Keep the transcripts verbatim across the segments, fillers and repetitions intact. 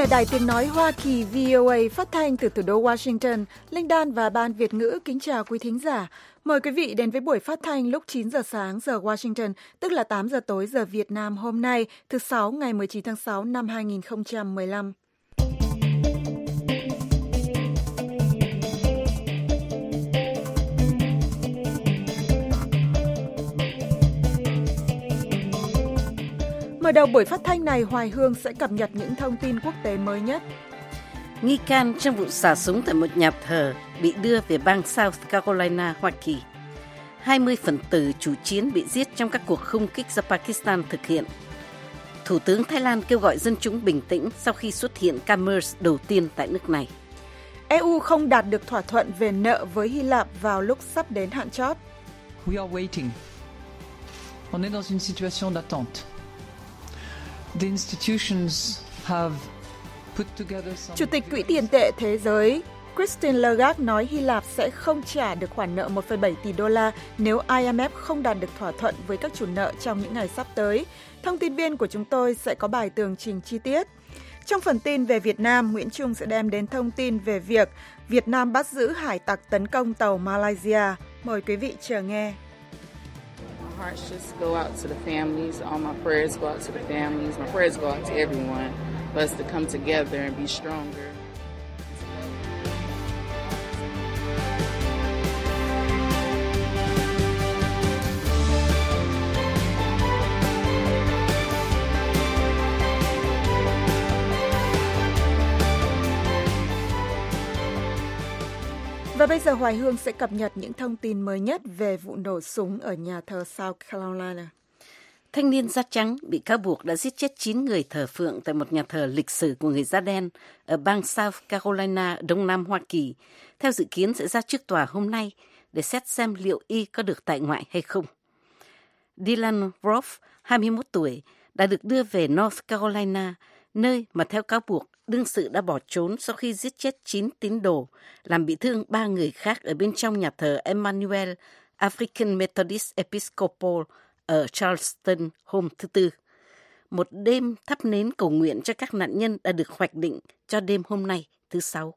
Đài Tiếng Nói Hoa Kỳ vê o a phát thanh từ thủ đô Washington, Linh Đan và Ban Việt ngữ kính chào quý thính giả. Mời quý vị đến với buổi phát thanh lúc chín giờ sáng giờ Washington, tức là tám giờ tối giờ Việt Nam hôm nay, thứ Sáu ngày mười chín tháng sáu năm hai nghìn không trăm mười lăm. Mở đầu buổi phát thanh này, Hoài Hương sẽ cập nhật những thông tin quốc tế mới nhất. Nghi can trong vụ xả súng tại một nhà thờ bị đưa về bang South Carolina, Hoa Kỳ. hai mươi phần tử chủ chiến bị giết trong các cuộc không kích do Pakistan thực hiện. Thủ tướng Thái Lan kêu gọi dân chúng bình tĩnh sau khi xuất hiện ca MERS đầu tiên tại nước này. e u không đạt được thỏa thuận về nợ với Hy Lạp vào lúc sắp đến hạn chót. We are waiting. On est dans une situation d'attente. The institutions have put together some... Chủ tịch Quỹ tiền tệ Thế giới Christine Lagarde nói Hy Lạp sẽ không trả được khoản nợ một phẩy bảy tỷ đô la nếu i em ép không đạt được thỏa thuận với các chủ nợ trong những ngày sắp tới. Thông tin viên của chúng tôi sẽ có bài tường trình chi tiết. Trong phần tin về Việt Nam, Nguyễn Trung sẽ đem đến thông tin về việc Việt Nam bắt giữ hải tặc tấn công tàu Malaysia. Mời quý vị chờ nghe. My hearts just go out to the families. All my prayers go out to the families. My prayers go out to everyone for us to come together and be stronger. Và bây giờ Hoài Hương sẽ cập nhật những thông tin mới nhất về vụ nổ súng ở nhà thờ South Carolina. Thanh niên da trắng bị cáo buộc đã giết chết chín người thờ phượng tại một nhà thờ lịch sử của người da đen ở bang South Carolina, Đông Nam Hoa Kỳ, theo dự kiến sẽ ra trước tòa hôm nay để xét xem liệu y có được tại ngoại hay không. Dylan Roof, hai mươi mốt tuổi, đã được đưa về North Carolina, nơi mà theo cáo buộc đương sự đã bỏ trốn sau khi giết chết chín tín đồ, làm bị thương ba người khác ở bên trong nhà thờ Emmanuel African Methodist Episcopal ở Charleston hôm thứ Tư. Một đêm thắp nến cầu nguyện cho các nạn nhân đã được hoạch định cho đêm hôm nay, thứ Sáu.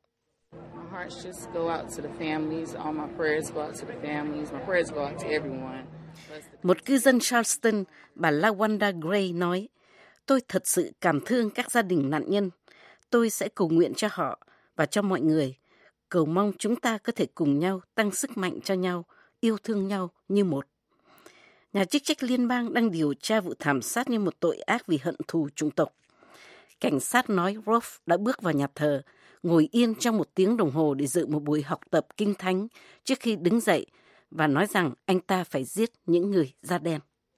Một cư dân Charleston, bà LaWanda Gray nói, tôi thật sự cảm thương các gia đình nạn nhân. Tôi sẽ cầu nguyện cho họ và cho mọi người, cầu mong chúng ta có thể cùng nhau tăng sức mạnh cho nhau, yêu thương nhau như một. Nhà chức trách liên bang đang điều tra vụ thảm sát như một tội ác vì hận thù chủng tộc. Cảnh sát nói Rolf đã bước vào nhà thờ, ngồi yên trong một tiếng đồng hồ để dự một buổi học tập kinh thánh trước khi đứng dậy và nói rằng anh ta phải giết những người da đen.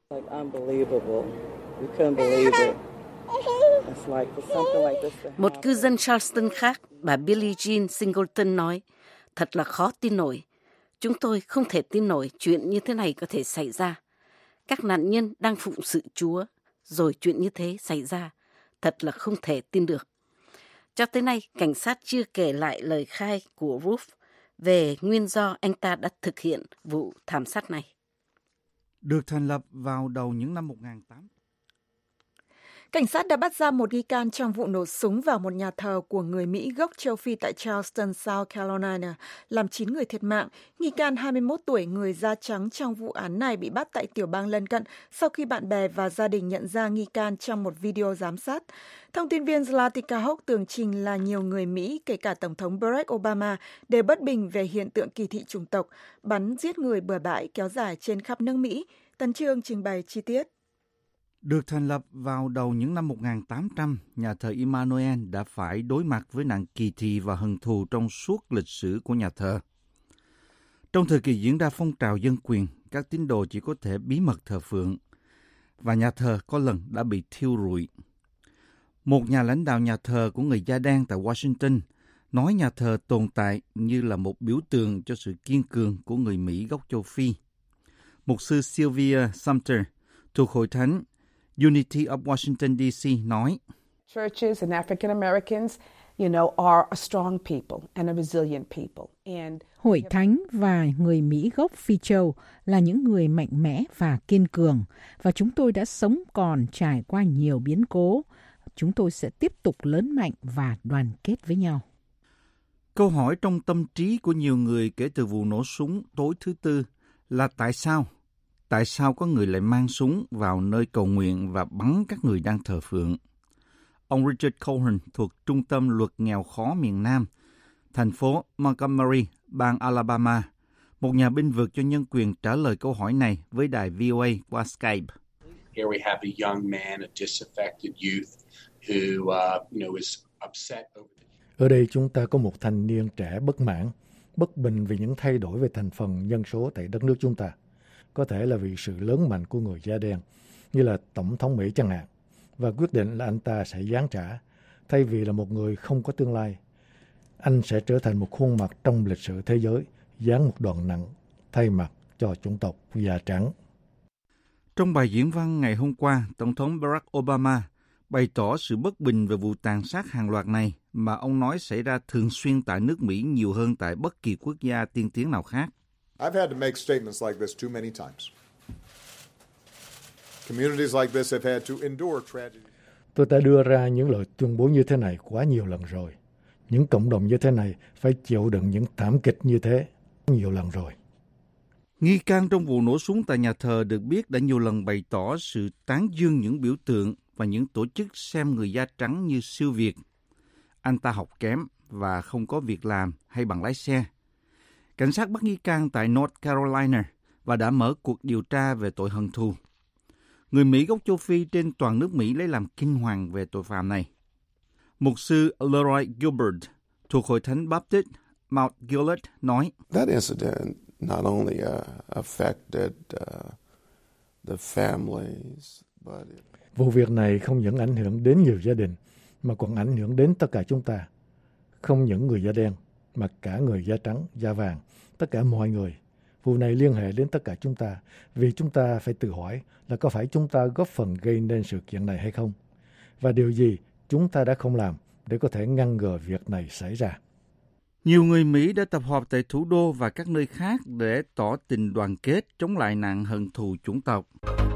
Một cư dân Charleston khác, bà Billie Jean Singleton nói, thật là khó tin nổi. Chúng tôi không thể tin nổi chuyện như thế này có thể xảy ra. Các nạn nhân đang phụng sự Chúa, rồi chuyện như thế xảy ra. Thật là không thể tin được. Cho tới nay, cảnh sát chưa kể lại lời khai của Roof về nguyên do anh ta đã thực hiện vụ thảm sát này. Được thành lập vào đầu những năm một nghìn tám trăm. Cảnh sát đã bắt ra một nghi can trong vụ nổ súng vào một nhà thờ của người Mỹ gốc châu Phi tại Charleston, South Carolina, làm chín người thiệt mạng. Nghi can hai mươi mốt tuổi người da trắng trong vụ án này bị bắt tại tiểu bang lân cận sau khi bạn bè và gia đình nhận ra nghi can trong một video giám sát. Thông tin viên Zlatica Hock tường trình là nhiều người Mỹ, kể cả Tổng thống Barack Obama, đều bất bình về hiện tượng kỳ thị chủng tộc, bắn giết người bừa bãi kéo dài trên khắp nước Mỹ. Tấn Trương trình bày chi tiết. Được thành lập vào đầu những năm một nghìn tám trăm, nhà thờ Emmanuel đã phải đối mặt với nạn kỳ thị và hận thù trong suốt lịch sử của nhà thờ. Trong thời kỳ diễn ra phong trào dân quyền, các tín đồ chỉ có thể bí mật thờ phượng, và nhà thờ có lần đã bị thiêu rụi. Một nhà lãnh đạo nhà thờ của người da đen tại Washington nói nhà thờ tồn tại như là một biểu tượng cho sự kiên cường của người Mỹ gốc châu Phi. Mục sư Sylvia Sumter thuộc Hội Thánh Unity of Washington D C nói, Churches and African Americans, you know, are a strong people and a resilient people. And Hội Thánh và người Mỹ gốc Phi Châu là những người mạnh mẽ và kiên cường, và chúng tôi đã sống còn trải qua nhiều biến cố, chúng tôi sẽ tiếp tục lớn mạnh và đoàn kết với nhau. Câu hỏi trong tâm trí của nhiều người kể từ vụ nổ súng tối thứ Tư là tại sao? Tại sao có người lại mang súng vào nơi cầu nguyện và bắn các người đang thờ phượng? Ông Richard Cohen thuộc Trung tâm Luật Nghèo Khó miền Nam, thành phố Montgomery, bang Alabama, một nhà bênh vực cho nhân quyền trả lời câu hỏi này với đài vê o a qua Skype. Here we have a young man, a disaffected youth who, uh, you know, is upset over the... Ở đây chúng ta có một thanh niên trẻ bất mãn, bất bình vì những thay đổi về thành phần dân số tại đất nước chúng ta. Có thể là vì sự lớn mạnh của người da đen, như là Tổng thống Mỹ chẳng hạn, và quyết định là anh ta sẽ giáng trả, thay vì là một người không có tương lai. Anh sẽ trở thành một khuôn mặt trong lịch sử thế giới, dán một đòn nặng, thay mặt cho chủng tộc da trắng. Trong bài diễn văn ngày hôm qua, Tổng thống Barack Obama bày tỏ sự bất bình về vụ tàn sát hàng loạt này mà ông nói xảy ra thường xuyên tại nước Mỹ nhiều hơn tại bất kỳ quốc gia tiên tiến nào khác. I've had to make statements like this too many times. Communities like this have had to endure tragedy. Tôi đã đưa ra những lời tuyên bố như thế này quá nhiều lần rồi. Những cộng đồng như thế này phải chịu đựng những thảm kịch như thế nhiều lần rồi. Nghi can trong vụ nổ súng tại nhà thờ được biết đã nhiều lần bày tỏ sự tán dương những biểu tượng và những tổ chức xem người da trắng như siêu việt. Anh ta học kém và không có việc làm hay bằng lái xe. Cảnh sát bắt nghi can tại North Carolina và đã mở cuộc điều tra về tội hận thù. Người Mỹ gốc châu Phi trên toàn nước Mỹ lấy làm kinh hoàng về tội phạm này. Mục sư Leroy Gilbert thuộc Hội Thánh Baptist Mount Gilead nói: That incident not only uh, affected uh, the families, but it... Vụ việc này không những ảnh hưởng đến nhiều gia đình, mà còn ảnh hưởng đến tất cả chúng ta. Không những người da đen, mà cả người da trắng, da vàng, tất cả mọi người. Vụ này liên hệ đến tất cả chúng ta, vì chúng ta phải tự hỏi là có phải chúng ta góp phần gây nên sự kiện này hay không? Và điều gì chúng ta đã không làm để có thể ngăn ngừa việc này xảy ra? Nhiều người Mỹ đã tập hợp tại thủ đô và các nơi khác để tỏ tình đoàn kết chống lại nạn hận thù chủng tộc.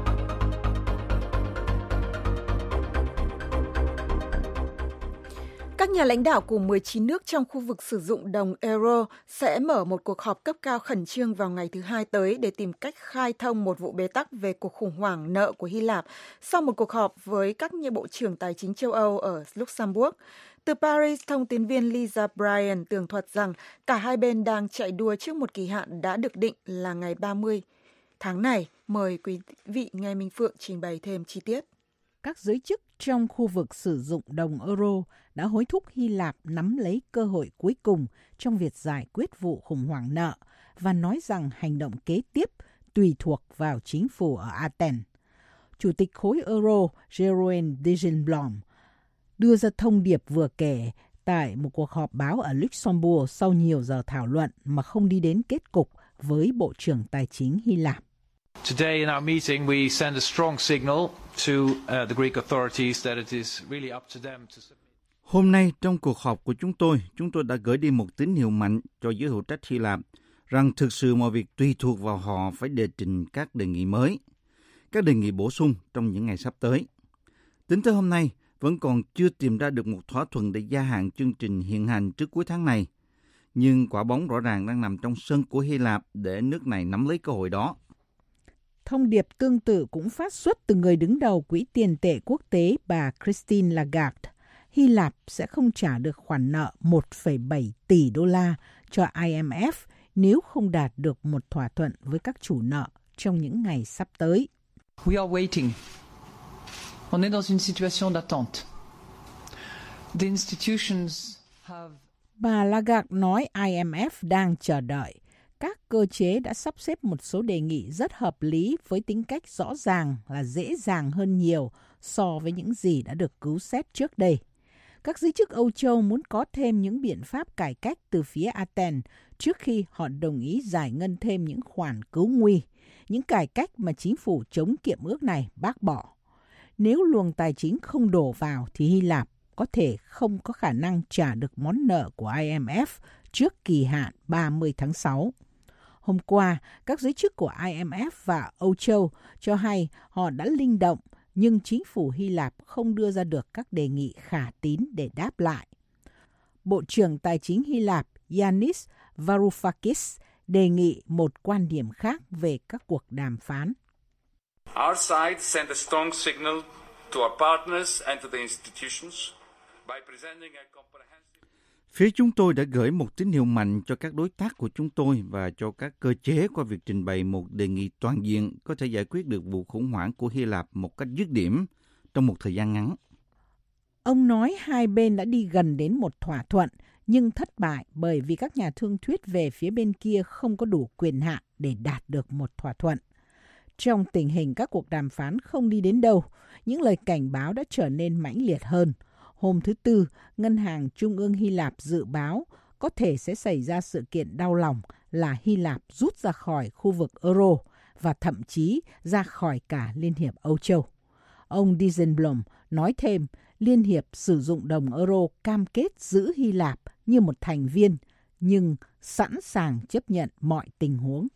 Các nhà lãnh đạo của mười chín nước trong khu vực sử dụng đồng euro sẽ mở một cuộc họp cấp cao khẩn trương vào ngày thứ Hai tới để tìm cách khai thông một vụ bế tắc về cuộc khủng hoảng nợ của Hy Lạp sau một cuộc họp với các nhà bộ trưởng tài chính châu Âu ở Luxembourg. Từ Paris, thông tin viên Lisa Bryan tường thuật rằng cả hai bên đang chạy đua trước một kỳ hạn đã được định là ngày ba mươi tháng này. Mời quý vị nghe Minh Phượng trình bày thêm chi tiết. Các giới chức trong khu vực sử dụng đồng euro đã hối thúc Hy Lạp nắm lấy cơ hội cuối cùng trong việc giải quyết vụ khủng hoảng nợ và nói rằng hành động kế tiếp tùy thuộc vào chính phủ ở Athens. Chủ tịch khối euro Jeroen Dijsselbloem đưa ra thông điệp vừa kể tại một cuộc họp báo ở Luxembourg sau nhiều giờ thảo luận mà không đi đến kết cục với Bộ trưởng Tài chính Hy Lạp. Today in our meeting we send a strong signal to uh, the Greek authorities that it is really up to them to submit. Hôm nay trong cuộc họp của chúng tôi, chúng tôi đã gửi đi một tín hiệu mạnh cho giới hữu trách Hy Lạp rằng thực sự mọi việc tùy thuộc vào họ phải đề trình các đề nghị mới, các đề nghị bổ sung trong những ngày sắp tới. Tính tới hôm nay, vẫn còn chưa tìm ra được một thỏa thuận để gia hạn chương trình hiện hành trước cuối tháng này. Nhưng quả bóng rõ ràng đang nằm trong sân của Hy Lạp để nước này nắm lấy cơ hội đó. Thông điệp tương tự cũng phát xuất từ người đứng đầu Quỹ tiền tệ quốc tế bà Christine Lagarde. Hy Lạp sẽ không trả được khoản nợ một phẩy bảy tỷ đô la cho I M F nếu không đạt được một thỏa thuận với các chủ nợ trong những ngày sắp tới. We are waiting. On est dans une situation d'attente. The institutions have... Bà Lagarde nói I M F đang chờ đợi. Các cơ chế đã sắp xếp một số đề nghị rất hợp lý với tính cách rõ ràng là dễ dàng hơn nhiều so với những gì đã được cứu xét trước đây. Các giới chức Âu Châu muốn có thêm những biện pháp cải cách từ phía Athens trước khi họ đồng ý giải ngân thêm những khoản cứu nguy, những cải cách mà chính phủ chống kiệm ước này bác bỏ. Nếu luồng tài chính không đổ vào thì Hy Lạp có thể không có khả năng trả được món nợ của I M F trước kỳ hạn ba mươi tháng sáu. Hôm qua, các giới chức của I M F và Âu Châu cho hay họ đã linh động nhưng chính phủ Hy Lạp không đưa ra được các đề nghị khả tín để đáp lại. Bộ trưởng Tài chính Hy Lạp Yanis Varoufakis đề nghị một quan điểm khác về các cuộc đàm phán. Our side sent a strong signal to our partners and to the institutions by presenting a comprehensive... Phía chúng tôi đã gửi một tín hiệu mạnh cho các đối tác của chúng tôi và cho các cơ chế qua việc trình bày một đề nghị toàn diện có thể giải quyết được vụ khủng hoảng của Hy Lạp một cách dứt điểm trong một thời gian ngắn. Ông nói hai bên đã đi gần đến một thỏa thuận, nhưng thất bại bởi vì các nhà thương thuyết về phía bên kia không có đủ quyền hạn để đạt được một thỏa thuận. Trong tình hình các cuộc đàm phán không đi đến đâu, những lời cảnh báo đã trở nên mãnh liệt hơn. Hôm thứ Tư, Ngân hàng Trung ương Hy Lạp dự báo có thể sẽ xảy ra sự kiện đau lòng là Hy Lạp rút ra khỏi khu vực euro và thậm chí ra khỏi cả Liên hiệp Âu Châu. Ông Dijsselbloem nói thêm, Liên hiệp sử dụng đồng euro cam kết giữ Hy Lạp như một thành viên, nhưng sẵn sàng chấp nhận mọi tình huống.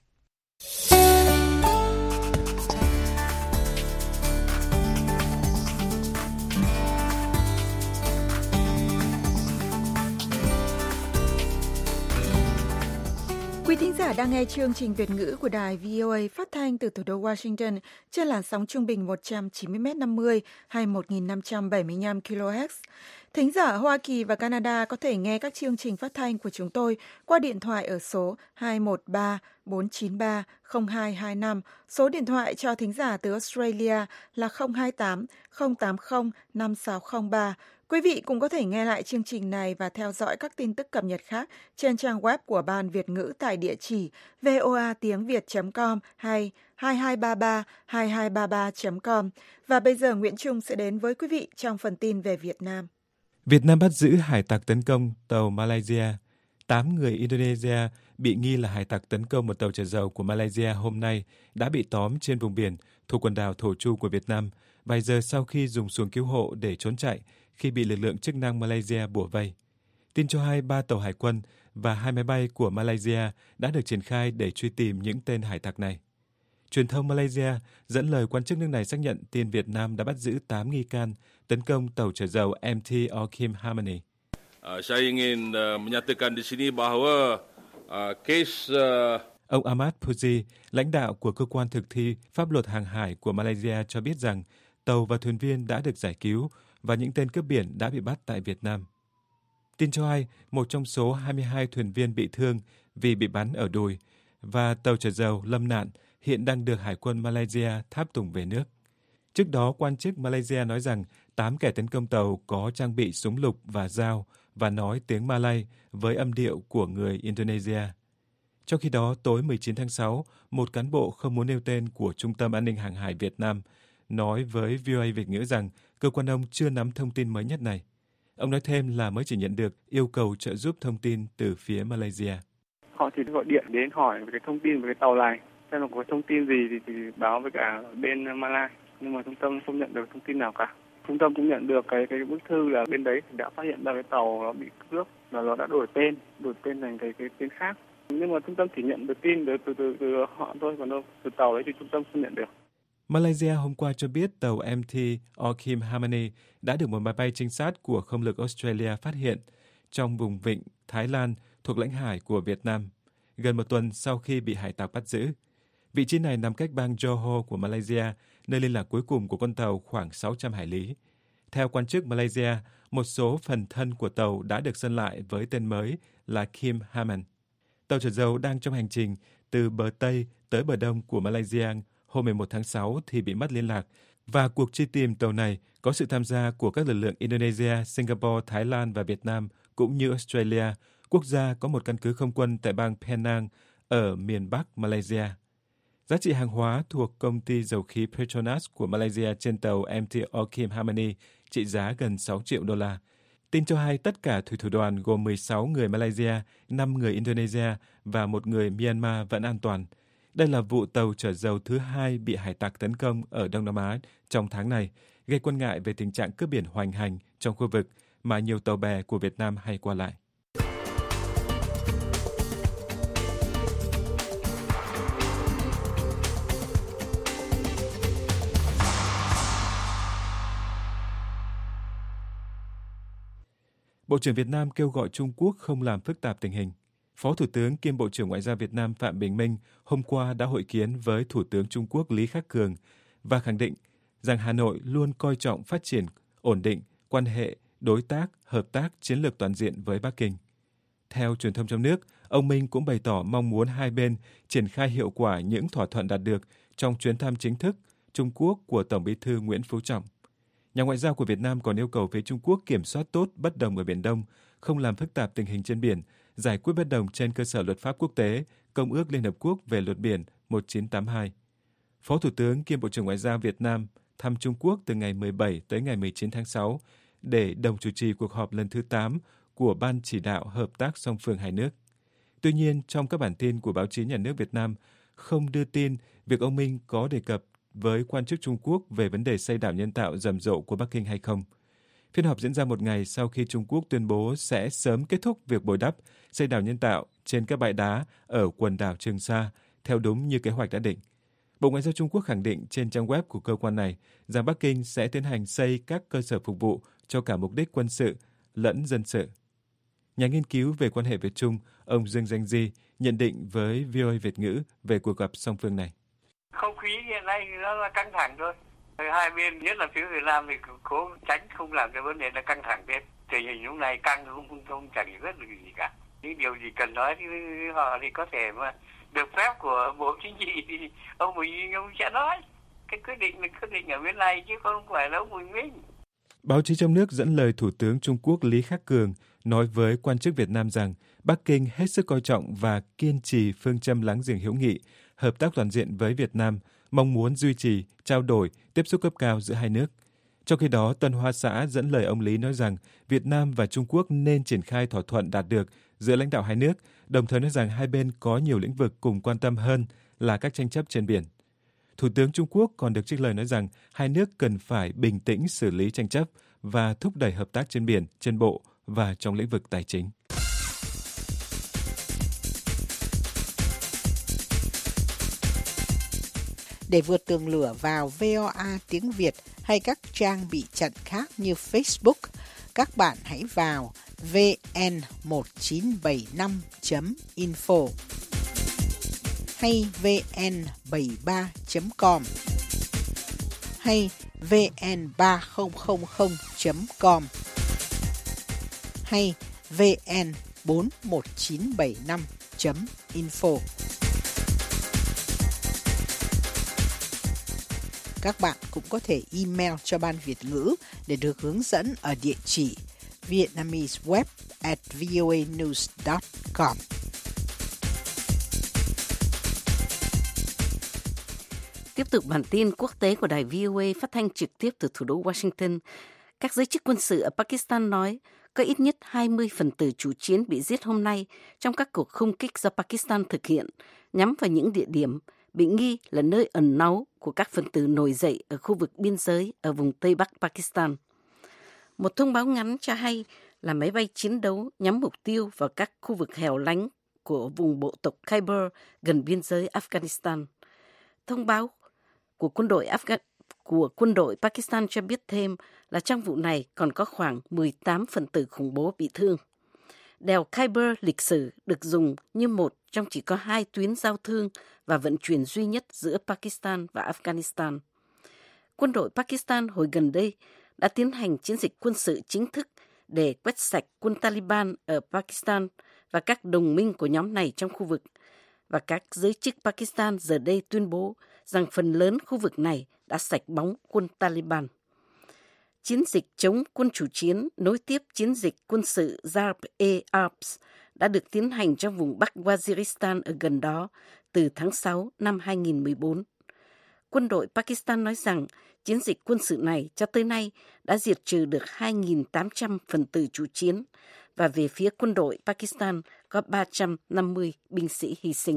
Quý thính giả đang nghe chương trình Việt ngữ của đài vê o a phát thanh từ thủ đô Washington trên làn sóng trung bình một trăm chín mươi mét năm mươi hay một nghìn năm trăm bảy mươi lăm ki lô héc. Thính giả ở Hoa Kỳ và Canada có thể nghe các chương trình phát thanh của chúng tôi qua điện thoại ở số hai một ba bốn chín ba không hai hai năm. Số điện thoại cho thính giả từ Australia là không hai tám không tám không năm sáu không ba. Quý vị cũng có thể nghe lại chương trình này và theo dõi các tin tức cập nhật khác trên trang web của Ban Việt ngữ tại địa chỉ voa tiếng việt chấm com hay hai hai ba ba hai hai ba ba chấm com. Và bây giờ Nguyễn Trung sẽ đến với quý vị trong phần tin về Việt Nam. Việt Nam bắt giữ hải tặc tấn công tàu Malaysia. Tám người Indonesia bị nghi là hải tặc tấn công một tàu chở dầu của Malaysia hôm nay đã bị tóm trên vùng biển thuộc quần đảo Thổ Chu của Việt Nam, vài giờ sau khi dùng xuồng cứu hộ để trốn chạy khi bị lực lượng chức năng Malaysia bủa vây. Tin cho hay ba tàu hải quân và hai máy bay của Malaysia đã được triển khai để truy tìm những tên hải tặc này. Truyền thông Malaysia dẫn lời quan chức nước này xác nhận tin Việt Nam đã bắt giữ tám nghi can tấn công tàu chở dầu em tê Orchim Harmony. Uh, saya ingin uh, menyatakan di sini bahawa uh, case uh... Ông Ahmad Puji, lãnh đạo của cơ quan thực thi pháp luật hàng hải của Malaysia cho biết rằng tàu và thuyền viên đã được giải cứu và những tên cướp biển đã bị bắt tại Việt Nam. Tin cho hay, một trong số hai mươi hai thuyền viên bị thương vì bị bắn ở đùi và tàu chở dầu lâm nạn hiện đang được Hải quân Malaysia tháp tùng về nước. Trước đó, quan chức Malaysia nói rằng tám kẻ tấn công tàu có trang bị súng lục và dao và nói tiếng Malay với âm điệu của người Indonesia. Trong khi đó, tối mười chín tháng sáu, một cán bộ không muốn nêu tên của Trung tâm An ninh Hàng hải Việt Nam nói với vê o a Việt ngữ rằng cơ quan ông chưa nắm thông tin mới nhất này. Ông nói thêm là mới chỉ nhận được yêu cầu trợ giúp thông tin từ phía Malaysia. Họ chỉ gọi điện đến hỏi về cái thông tin về cái tàu này, xem là có thông tin gì thì, thì báo với cả bên Malay, nhưng mà trung tâm không nhận được thông tin nào cả. Trung tâm cũng nhận được cái cái bức thư là bên đấy đã phát hiện ra cái tàu nó bị cướp và nó đã đổi tên, đổi tên thành cái cái tên khác. Nhưng mà trung tâm chỉ nhận được tin từ từ từ, từ họ thôi, còn đâu từ tàu đấy thì trung tâm không nhận được. Malaysia hôm qua cho biết tàu em tê Orchim Harmony đã được một máy bay trinh sát của không lực Australia phát hiện trong vùng vịnh Thái Lan thuộc lãnh hải của Việt Nam, gần một tuần sau khi bị hải tặc bắt giữ. Vị trí này nằm cách bang Johor của Malaysia, nơi liên lạc cuối cùng của con tàu khoảng sáu trăm hải lý. Theo quan chức Malaysia, một số phần thân của tàu đã được sơn lại với tên mới là Kim Haman. Tàu chở dầu đang trong hành trình từ bờ Tây tới bờ Đông của Malaysia hôm mười một tháng sáu thì bị mất liên lạc, và cuộc truy tìm tàu này có sự tham gia của các lực lượng Indonesia, Singapore, Thái Lan và Việt Nam, cũng như Australia, quốc gia có một căn cứ không quân tại bang Penang ở miền Bắc Malaysia. Giá trị hàng hóa thuộc công ty dầu khí Petronas của Malaysia trên tàu em tê Orchim Harmony trị giá gần sáu triệu đô la. Tin cho hay tất cả thủy thủ đoàn gồm mười sáu người Malaysia, năm người Indonesia và một người Myanmar vẫn an toàn. Đây là vụ tàu chở dầu thứ hai bị hải tặc tấn công ở Đông Nam Á trong tháng này, gây quan ngại về tình trạng cướp biển hoành hành trong khu vực mà nhiều tàu bè của Việt Nam hay qua lại. Bộ trưởng Việt Nam kêu gọi Trung Quốc không làm phức tạp tình hình. Phó Thủ tướng kiêm Bộ trưởng Ngoại giao Việt Nam Phạm Bình Minh hôm qua đã hội kiến với Thủ tướng Trung Quốc Lý Khắc Cường và khẳng định rằng Hà Nội luôn coi trọng phát triển, ổn định, quan hệ, đối tác, hợp tác chiến lược toàn diện với Bắc Kinh. Theo truyền thông trong nước, ông Minh cũng bày tỏ mong muốn hai bên triển khai hiệu quả những thỏa thuận đạt được trong chuyến thăm chính thức Trung Quốc của Tổng Bí thư Nguyễn Phú Trọng. Nhà ngoại giao của Việt Nam còn yêu cầu phía Trung Quốc kiểm soát tốt bất đồng ở Biển Đông, không làm phức tạp tình hình trên biển, giải quyết bất đồng trên cơ sở luật pháp quốc tế, Công ước Liên Hợp Quốc về luật biển một nghìn chín trăm tám mươi hai. Phó Thủ tướng kiêm Bộ trưởng Ngoại giao Việt Nam thăm Trung Quốc từ ngày mười bảy tới ngày mười chín tháng sáu để đồng chủ trì cuộc họp lần thứ tám của Ban chỉ đạo hợp tác song phương hai nước. Tuy nhiên, trong các bản tin của báo chí nhà nước Việt Nam không đưa tin việc ông Minh có đề cập với quan chức Trung Quốc về vấn đề xây đảo nhân tạo rầm rộ của Bắc Kinh hay không. Phiên họp diễn ra một ngày sau khi Trung Quốc tuyên bố sẽ sớm kết thúc việc bồi đắp, xây đảo nhân tạo trên các bãi đá ở quần đảo Trường Sa, theo đúng như kế hoạch đã định. Bộ Ngoại giao Trung Quốc khẳng định trên trang web của cơ quan này rằng Bắc Kinh sẽ tiến hành xây các cơ sở phục vụ cho cả mục đích quân sự lẫn dân sự. Nhà nghiên cứu về quan hệ Việt Trung, ông Dương Danh Di nhận định với vê o a Việt ngữ về cuộc gặp song phương này. Không khí hiện nay nó là căng thẳng thôi. Hai bên, nhất là phía Việt Nam thì cố tránh không làm cho vấn đề nó căng thẳng thêm. Tình hình lúc này căng không không, không chẳng rất là gì cả. Những điều gì cần nói thì họ thì có thể mà được phép của Bộ Chính trị thì ông Bình ông sẽ nói. Cái quyết định là quyết định ở bên này chứ không phải là ông Bình Minh. Báo chí trong nước dẫn lời Thủ tướng Trung Quốc Lý Khắc Cường nói với quan chức Việt Nam rằng Bắc Kinh hết sức coi trọng và kiên trì phương châm láng giềng hữu nghị, hợp tác toàn diện với Việt Nam, mong muốn duy trì, trao đổi, tiếp xúc cấp cao giữa hai nước. Trong khi đó, Tân Hoa Xã dẫn lời ông Lý nói rằng Việt Nam và Trung Quốc nên triển khai thỏa thuận đạt được giữa lãnh đạo hai nước, đồng thời nói rằng hai bên có nhiều lĩnh vực cùng quan tâm hơn là các tranh chấp trên biển. Thủ tướng Trung Quốc còn được trích lời nói rằng hai nước cần phải bình tĩnh xử lý tranh chấp và thúc đẩy hợp tác trên biển, trên bộ và trong lĩnh vực tài chính. Để vượt tường lửa vào vê o a tiếng Việt hay các trang bị chặn khác như Facebook, các bạn hãy vào vê en một chín bảy năm chấm info hay vê en bảy ba chấm com hay vê en ba không không không chấm com hay vê en bốn một chín bảy năm chấm info. Các bạn cũng có thể email cho Ban Việt ngữ để được hướng dẫn ở địa chỉ vietnameseweb at voanews dot com. Tiếp tục bản tin quốc tế của đài vê o a phát thanh trực tiếp từ thủ đô Washington. Các giới chức quân sự ở Pakistan nói có ít nhất hai mươi phần tử chủ chiến bị giết hôm nay trong các cuộc không kích do Pakistan thực hiện nhắm vào những địa điểm bị nghi là nơi ẩn náu của các phần tử nổi dậy ở khu vực biên giới ở vùng Tây Bắc Pakistan. Một thông báo ngắn cho hay là máy bay chiến đấu nhắm mục tiêu vào các khu vực hẻo lánh của vùng bộ tộc Khyber gần biên giới Afghanistan. Thông báo của quân đội Afghan của quân đội Pakistan cho biết thêm là trong vụ này còn có khoảng mười tám phần tử khủng bố bị thương. Đèo Khyber lịch sử được dùng như một trong chỉ có hai tuyến giao thương và vận chuyển duy nhất giữa Pakistan và Afghanistan. Quân đội Pakistan hồi gần đây đã tiến hành chiến dịch quân sự chính thức để quét sạch quân Taliban ở Pakistan và các đồng minh của nhóm này trong khu vực. Và các giới chức Pakistan giờ đây tuyên bố rằng phần lớn khu vực này đã sạch bóng quân Taliban. Chiến dịch chống quân chủ chiến nối tiếp chiến dịch quân sự Zarb-e-Arabs đã được tiến hành trong vùng Bắc Waziristan ở gần đó từ tháng sáu năm hai nghìn không trăm mười bốn. Quân đội Pakistan nói rằng chiến dịch quân sự này cho tới nay đã diệt trừ được hai nghìn tám trăm phần tử chủ chiến và về phía quân đội Pakistan có ba trăm năm mươi binh sĩ hy sinh.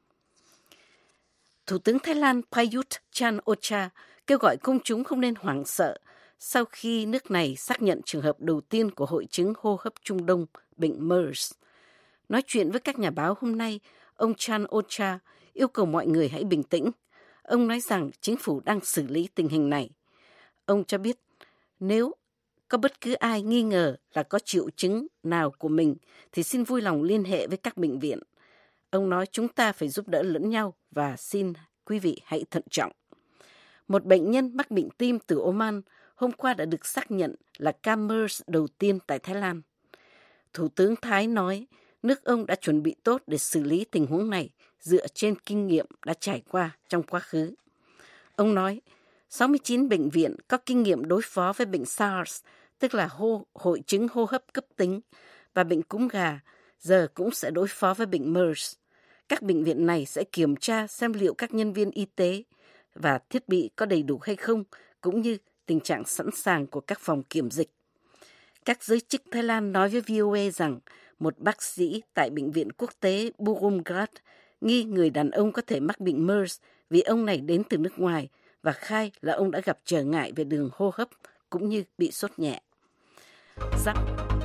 Thủ tướng Thái Lan Prayut Chan-o-cha kêu gọi công chúng không nên hoảng sợ sau khi nước này xác nhận trường hợp đầu tiên của hội chứng hô hấp Trung Đông, bệnh MERS. Nói chuyện với các nhà báo hôm nay, ông Chan-o-cha yêu cầu mọi người hãy bình tĩnh. Ông nói rằng chính phủ đang xử lý tình hình này. Ông cho biết nếu có bất cứ ai nghi ngờ là có triệu chứng nào của mình thì xin vui lòng liên hệ với các bệnh viện. Ông nói chúng ta phải giúp đỡ lẫn nhau và xin quý vị hãy thận trọng. Một bệnh nhân mắc bệnh tim từ Oman hôm qua đã được xác nhận là ca MERS đầu tiên tại Thái Lan. Thủ tướng Thái nói nước ông đã chuẩn bị tốt để xử lý tình huống này dựa trên kinh nghiệm đã trải qua trong quá khứ. Ông nói sáu mươi chín bệnh viện có kinh nghiệm đối phó với bệnh SARS, tức là hô, hội chứng hô hấp cấp tính, và bệnh cúm gà, giờ cũng sẽ đối phó với bệnh MERS. Các bệnh viện này sẽ kiểm tra xem liệu các nhân viên y tế và thiết bị có đầy đủ hay không, cũng như tình trạng sẵn sàng của các phòng kiểm dịch. Các giới chức Thái Lan nói với vê o a rằng một bác sĩ tại Bệnh viện Quốc tế Bumrungrad nghi người đàn ông có thể mắc bệnh MERS vì ông này đến từ nước ngoài và khai là ông đã gặp trở ngại về đường hô hấp cũng như bị sốt nhẹ. Giám,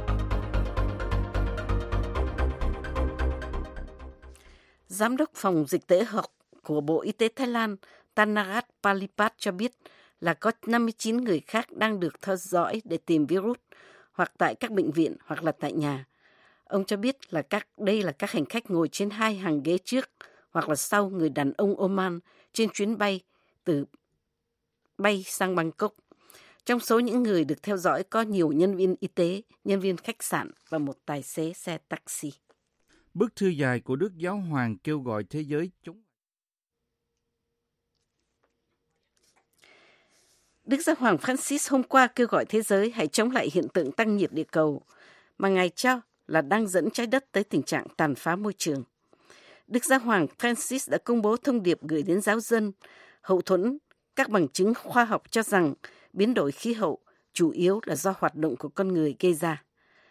Giám đốc phòng dịch tễ học của Bộ Y tế Thái Lan Tanarat Palipat cho biết là có năm mươi chín người khác đang được theo dõi để tìm virus, hoặc tại các bệnh viện hoặc là tại nhà. Ông cho biết là các đây là các hành khách ngồi trên hai hàng ghế trước hoặc là sau người đàn ông Oman trên chuyến bay từ bay sang Bangkok. Trong số những người được theo dõi có nhiều nhân viên y tế, nhân viên khách sạn và một tài xế xe taxi. Bức thư dài của Đức Giáo Hoàng kêu gọi thế giới chống Đức Giáo hoàng Francis hôm qua kêu gọi thế giới hãy chống lại hiện tượng tăng nhiệt địa cầu mà Ngài cho là đang dẫn trái đất tới tình trạng tàn phá môi trường. Đức Giáo hoàng Francis đã công bố thông điệp gửi đến giáo dân, hậu thuẫn các bằng chứng khoa học cho rằng biến đổi khí hậu chủ yếu là do hoạt động của con người gây ra.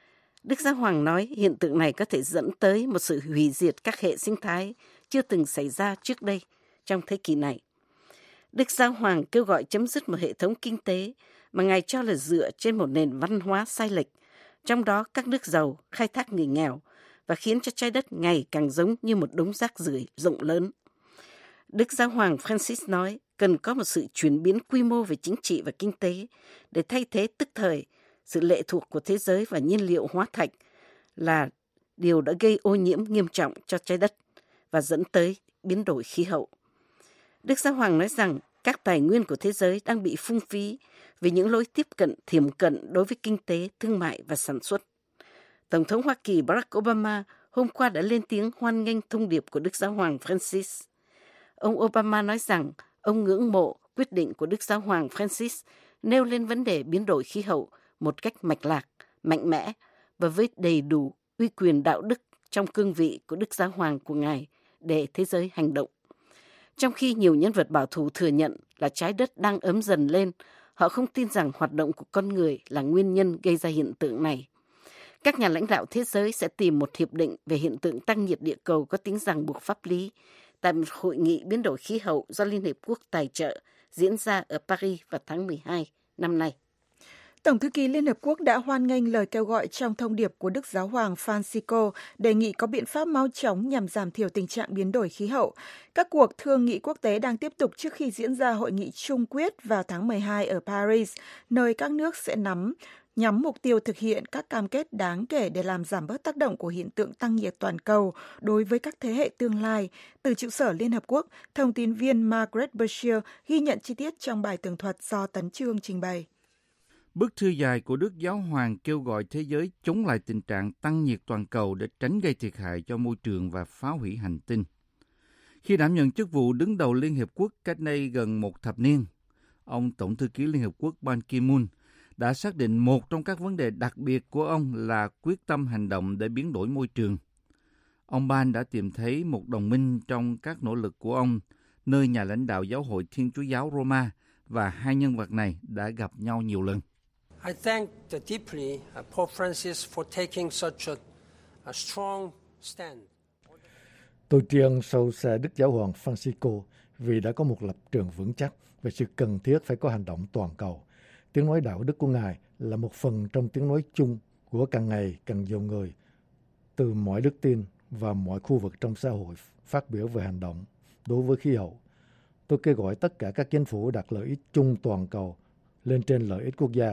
Đức Giáo hoàng nói hiện tượng này có thể dẫn tới một sự hủy diệt các hệ sinh thái chưa từng xảy ra trước đây trong thế kỷ này. Đức Giáo hoàng kêu gọi chấm dứt một hệ thống kinh tế mà Ngài cho là dựa trên một nền văn hóa sai lệch, trong đó các nước giàu khai thác người nghèo và khiến cho trái đất ngày càng giống như một đống rác rưởi rộng lớn. Đức Giáo hoàng Francis nói cần có một sự chuyển biến quy mô về chính trị và kinh tế để thay thế tức thời sự lệ thuộc của thế giới vào nhiên liệu hóa thạch là điều đã gây ô nhiễm nghiêm trọng cho trái đất và dẫn tới biến đổi khí hậu. Đức Giáo hoàng nói rằng các tài nguyên của thế giới đang bị phung phí vì những lối tiếp cận thiểm cận đối với kinh tế, thương mại và sản xuất. Tổng thống Hoa Kỳ Barack Obama hôm qua đã lên tiếng hoan nghênh thông điệp của Đức Giáo hoàng Francis. Ông Obama nói rằng ông ngưỡng mộ quyết định của Đức Giáo hoàng Francis nêu lên vấn đề biến đổi khí hậu một cách mạch lạc, mạnh mẽ và với đầy đủ uy quyền đạo đức trong cương vị của Đức Giáo hoàng của Ngài để thế giới hành động. Trong khi nhiều nhân vật bảo thủ thừa nhận là trái đất đang ấm dần lên, họ không tin rằng hoạt động của con người là nguyên nhân gây ra hiện tượng này. Các nhà lãnh đạo thế giới sẽ tìm một hiệp định về hiện tượng tăng nhiệt địa cầu có tính ràng buộc pháp lý tại một hội nghị biến đổi khí hậu do Liên Hiệp Quốc tài trợ diễn ra ở Paris vào tháng mười hai năm nay. Tổng thư ký Liên Hợp Quốc đã hoan nghênh lời kêu gọi trong thông điệp của Đức Giáo hoàng Francisco đề nghị có biện pháp mau chóng nhằm giảm thiểu tình trạng biến đổi khí hậu. Các cuộc thương nghị quốc tế đang tiếp tục trước khi diễn ra hội nghị chung quyết vào tháng mười hai ở Paris, nơi các nước sẽ nắm nhắm mục tiêu thực hiện các cam kết đáng kể để làm giảm bớt tác động của hiện tượng tăng nhiệt toàn cầu đối với các thế hệ tương lai. Từ trụ sở Liên Hợp Quốc, thông tin viên Margaret Beshear ghi nhận chi tiết trong bài tường thuật do Tấn Chương trình bày. Bức thư dài của Đức Giáo hoàng kêu gọi thế giới chống lại tình trạng tăng nhiệt toàn cầu để tránh gây thiệt hại cho môi trường và phá hủy hành tinh. Khi đảm nhận chức vụ đứng đầu Liên Hiệp Quốc cách đây gần một thập niên, ông Tổng thư ký Liên Hiệp Quốc Ban Ki-moon đã xác định một trong các vấn đề đặc biệt của ông là quyết tâm hành động để biến đổi môi trường. Ông Ban đã tìm thấy một đồng minh trong các nỗ lực của ông, nơi nhà lãnh đạo Giáo hội Thiên Chúa giáo Roma và hai nhân vật này đã gặp nhau nhiều lần. I thank deeply Pope Francis for taking such a, a strong stand. Tôi tri ân sâu xa Đức Giáo hoàng Francisco vì đã có một lập trường vững chắc về sự cần thiết phải có hành động toàn cầu. Tiếng nói đạo đức của Ngài là một phần trong tiếng nói chung của càng ngày càng nhiều người từ mọi đức tin và mọi khu vực trong xã hội phát biểu về hành động đối với khí hậu. Tôi kêu gọi tất cả các chính phủ đặt lợi ích chung toàn cầu lên trên lợi ích quốc gia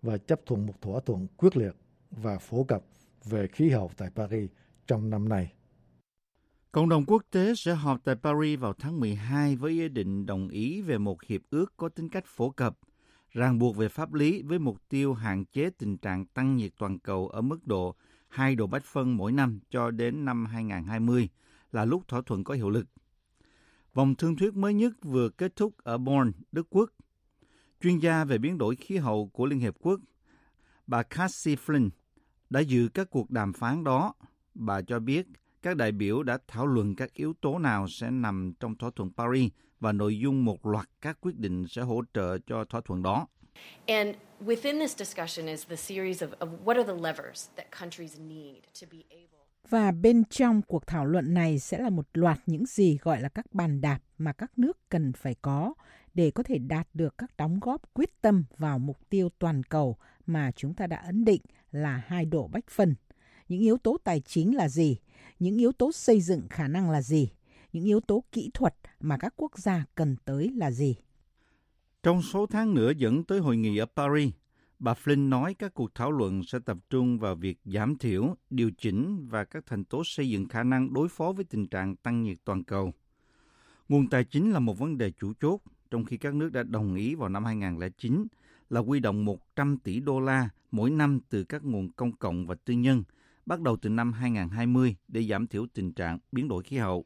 và chấp thuận một thỏa thuận quyết liệt và phổ cập về khí hậu tại Paris trong năm nay. Cộng đồng quốc tế sẽ họp tại Paris vào tháng mười hai với ý định đồng ý về một hiệp ước có tính cách phổ cập, ràng buộc về pháp lý với mục tiêu hạn chế tình trạng tăng nhiệt toàn cầu ở mức độ hai độ bách phân mỗi năm cho đến năm hai không hai không là lúc thỏa thuận có hiệu lực. Vòng thương thuyết mới nhất vừa kết thúc ở Bonn, Đức Quốc. Chuyên gia về biến đổi khí hậu của Liên Hiệp Quốc, bà Cassie Flynn, đã dự các cuộc đàm phán đó. Bà cho biết các đại biểu đã thảo luận các yếu tố nào sẽ nằm trong thỏa thuận Paris và nội dung một loạt các quyết định sẽ hỗ trợ cho thỏa thuận đó. And within this discussion is the series of, of what are the levers that countries need to be able. Và bên trong cuộc thảo luận này sẽ là một loạt những gì gọi là các bàn đạp mà các nước cần phải có để có thể đạt được các đóng góp quyết tâm vào mục tiêu toàn cầu mà chúng ta đã ấn định là hai độ bách phân. Những yếu tố tài chính là gì? Những yếu tố xây dựng khả năng là gì? Những yếu tố kỹ thuật mà các quốc gia cần tới là gì? Trong số tháng nữa dẫn tới hội nghị ở Paris, bà Flynn nói các cuộc thảo luận sẽ tập trung vào việc giảm thiểu, điều chỉnh và các thành tố xây dựng khả năng đối phó với tình trạng tăng nhiệt toàn cầu. Nguồn tài chính là một vấn đề chủ chốt, trong khi các nước đã đồng ý vào năm hai không không chín là huy động một trăm tỷ đô la mỗi năm từ các nguồn công cộng và tư nhân, bắt đầu từ năm hai không hai không để giảm thiểu tình trạng biến đổi khí hậu.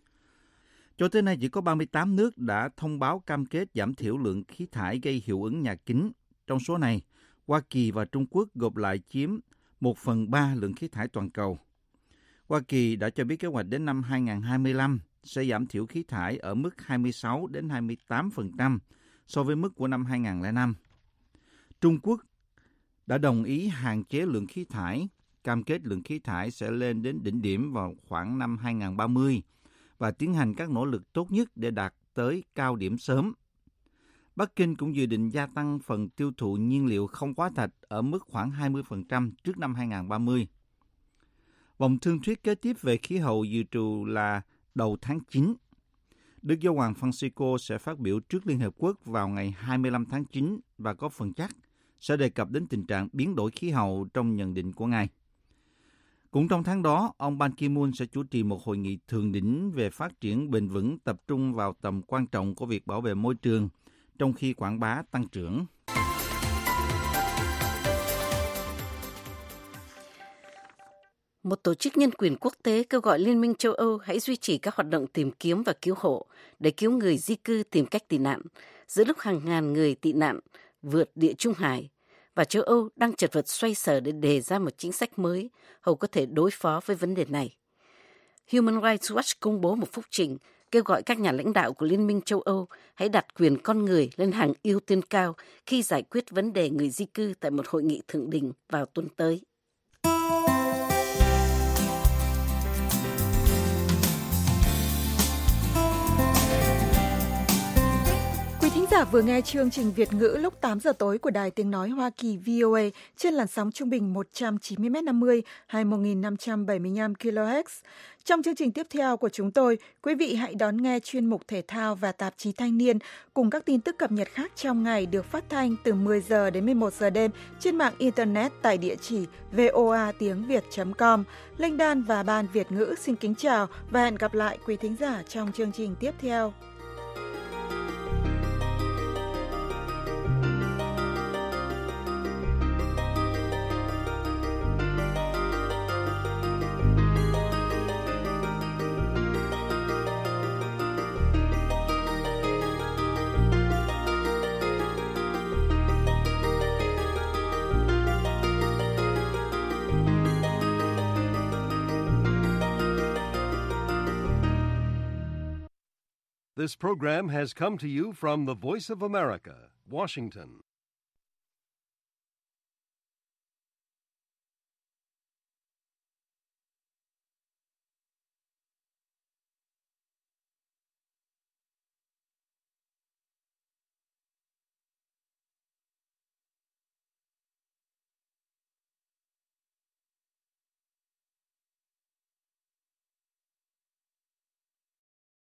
Cho tới nay chỉ có ba mươi tám nước đã thông báo cam kết giảm thiểu lượng khí thải gây hiệu ứng nhà kính. Trong số này, Hoa Kỳ và Trung Quốc gộp lại chiếm một phần ba lượng khí thải toàn cầu. Hoa Kỳ đã cho biết kế hoạch đến năm hai không hai lăm sẽ giảm thiểu khí thải ở mức hai mươi sáu đến hai mươi tám phần trăm so với mức của năm hai không không năm. Trung Quốc đã đồng ý hạn chế lượng khí thải, cam kết lượng khí thải sẽ lên đến đỉnh điểm vào khoảng năm hai không ba không và tiến hành các nỗ lực tốt nhất để đạt tới cao điểm sớm. Bắc Kinh cũng dự định gia tăng phần tiêu thụ nhiên liệu không hóa thạch ở mức khoảng hai mươi phần trăm trước năm hai không ba không. Vòng thương thuyết kế tiếp về khí hậu dự trù là đầu tháng chín. Đức Giáo hoàng Francisco sẽ phát biểu trước Liên Hợp Quốc vào ngày hai mươi lăm tháng chín và có phần chắc sẽ đề cập đến tình trạng biến đổi khí hậu trong nhận định của Ngài. Cũng trong tháng đó, ông Ban Ki-moon sẽ chủ trì một hội nghị thượng đỉnh về phát triển bền vững tập trung vào tầm quan trọng của việc bảo vệ môi trường, trong khi quảng bá tăng trưởng. Một tổ chức nhân quyền quốc tế kêu gọi Liên minh châu Âu hãy duy trì các hoạt động tìm kiếm và cứu hộ để cứu người di cư tìm cách tị nạn, giữa lúc hàng ngàn người tị nạn vượt Địa Trung Hải, và châu Âu đang chật vật xoay sở để đề ra một chính sách mới hầu có thể đối phó với vấn đề này. Human Rights Watch công bố một phúc trình kêu gọi các nhà lãnh đạo của Liên minh châu Âu hãy đặt quyền con người lên hàng ưu tiên cao khi giải quyết vấn đề người di cư tại một hội nghị thượng đỉnh vào tuần tới. Thính giả vừa nghe chương trình Việt ngữ lúc tám giờ tối của Đài Tiếng Nói Hoa Kỳ V O A trên làn sóng trung bình một trăm chín mươi mét năm mươi hay một nghìn năm trăm bảy mươi lăm ki lô héc. Trong chương trình tiếp theo của chúng tôi, quý vị hãy đón nghe chuyên mục thể thao và tạp chí Thanh niên cùng các tin tức cập nhật khác trong ngày được phát thanh từ mười giờ đến mười một giờ đêm trên mạng Internet tại địa chỉ voa tiếng việt chấm com. Linh Đan và Ban Việt ngữ xin kính chào và hẹn gặp lại quý thính giả trong chương trình tiếp theo. This program has come to you from the Voice of America, Washington.